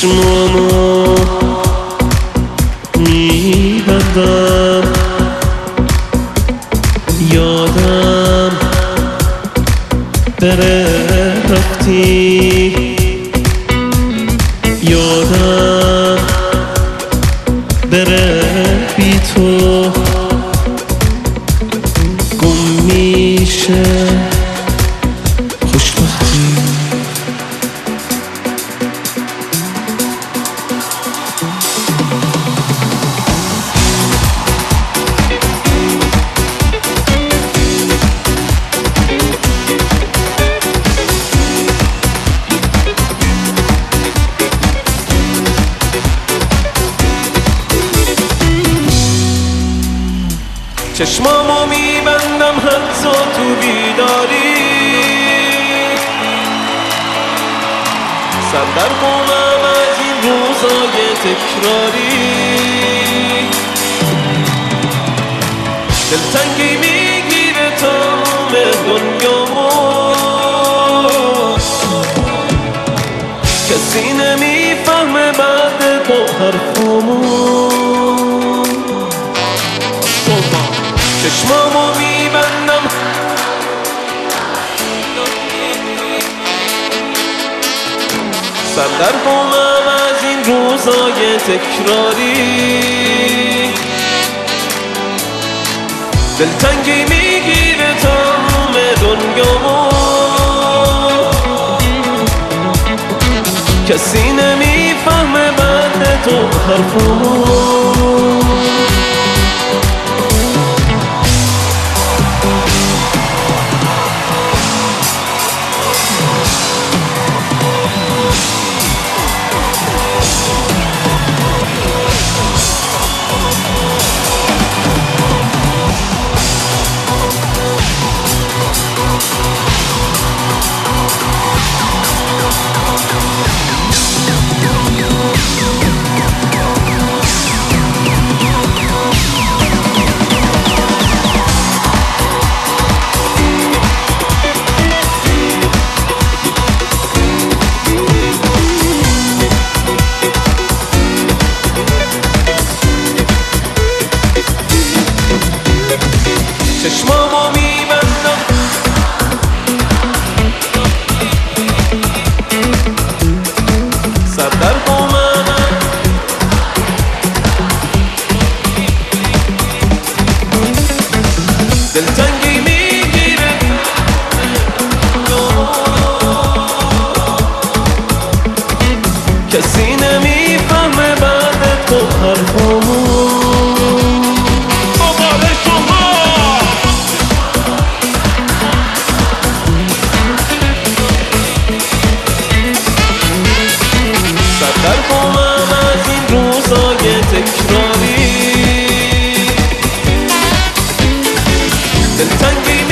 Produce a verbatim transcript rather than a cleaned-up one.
چشمامو میبندم، یادم بره رفتی، یادم بره بی تو گم میشه خوشبختی. چشمامو میبندم حتی تو بیداری، سر در قومم از این روزای تکراری، دلتنگی میگیره تمام دنیامو، کسی نمیفهمه بعد با حرفامو. چشمامو میبندم سر در قومم از این روزای تکراری، دلتنگی میگیره تمام دنیامو، کسی نمیفهمه بعد تو حرفامو. چشمامو میبندم سر در قومم، دلتنگی میگیره کسی نمیفهمه بعد تو حرفامو. در قومم از این روزای تکراری، دلتنگی